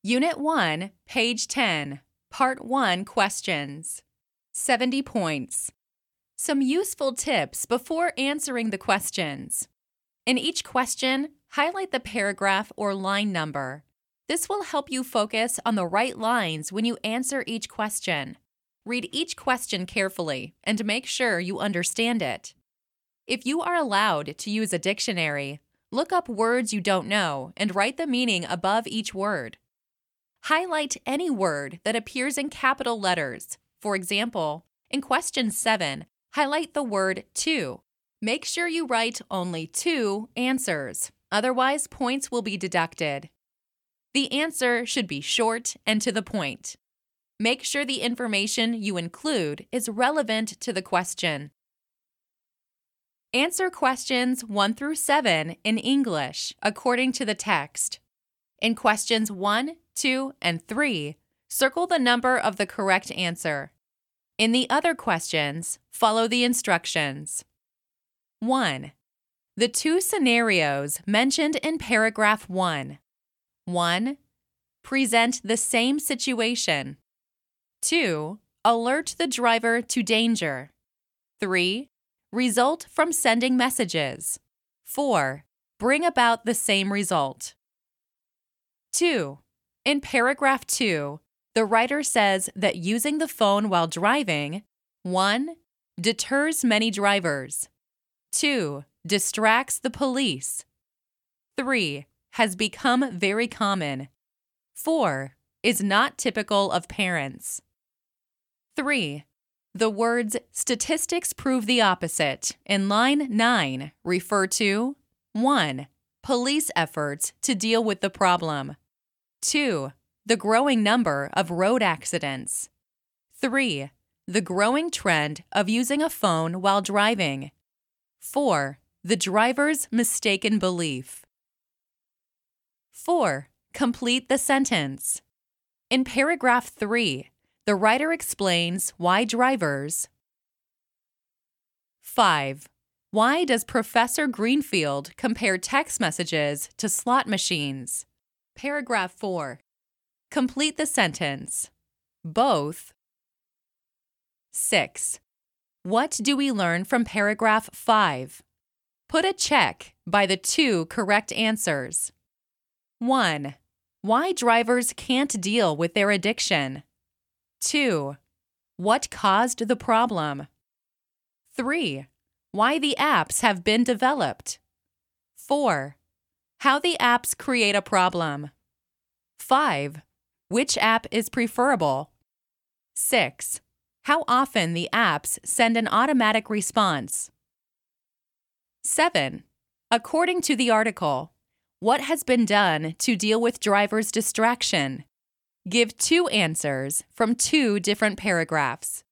Unit 1, page 10, Part 1 questions. 70 points. Some useful tips before answering the questions. In each question, highlight the paragraph or line number. This will help you focus on the right lines when you answer each question. Read each question carefully and make sure you understand it. If you are allowed to use a dictionary, look up words you don't know and write the meaning above each word. Highlight any word that appears in capital letters. For example, in question 7, highlight the word to. Make sure you write only 2 answers, otherwise points will be deducted. The answer should be short and to the point. Make sure the information you include is relevant to the question. Answer questions 1 through 7 in English according to the text. In questions 1, 2, and 3, circle the number of the correct answer. In the other questions, follow the instructions. 1. The 2 scenarios mentioned in paragraph 1. 1. Present the same situation. 2. Alert the driver to danger. 3. Result from sending messages. 4. Bring about the same result. 2. In paragraph 2, the writer says that using the phone while driving 1. Deters many drivers. 2. Distracts the police. 3. Has become very common. 4. Is not typical of parents. 3. The words statistics prove the opposite in line 9 refer to 1. Police efforts to deal with the problem. 2. The growing number of road accidents. 3. The growing trend of using a phone while driving. 4. The driver's mistaken belief. 4. Complete the sentence. In paragraph 3, the writer explains why drivers. 5. Why does Professor Greenfield compare text messages to slot machines? Paragraph 4. Complete the sentence. Both. 6. What do we learn from paragraph 5? Put a check by the 2 correct answers. 1. Why drivers can't deal with their addiction. 2. What caused the problem? 3. Why the apps have been developed. 4. How the apps create a problem. 5. Which app is preferable? 6. How often the apps send an automatic response. 7. According to the article, what has been done to deal with driver's distraction? Give 2 answers from 2 different paragraphs.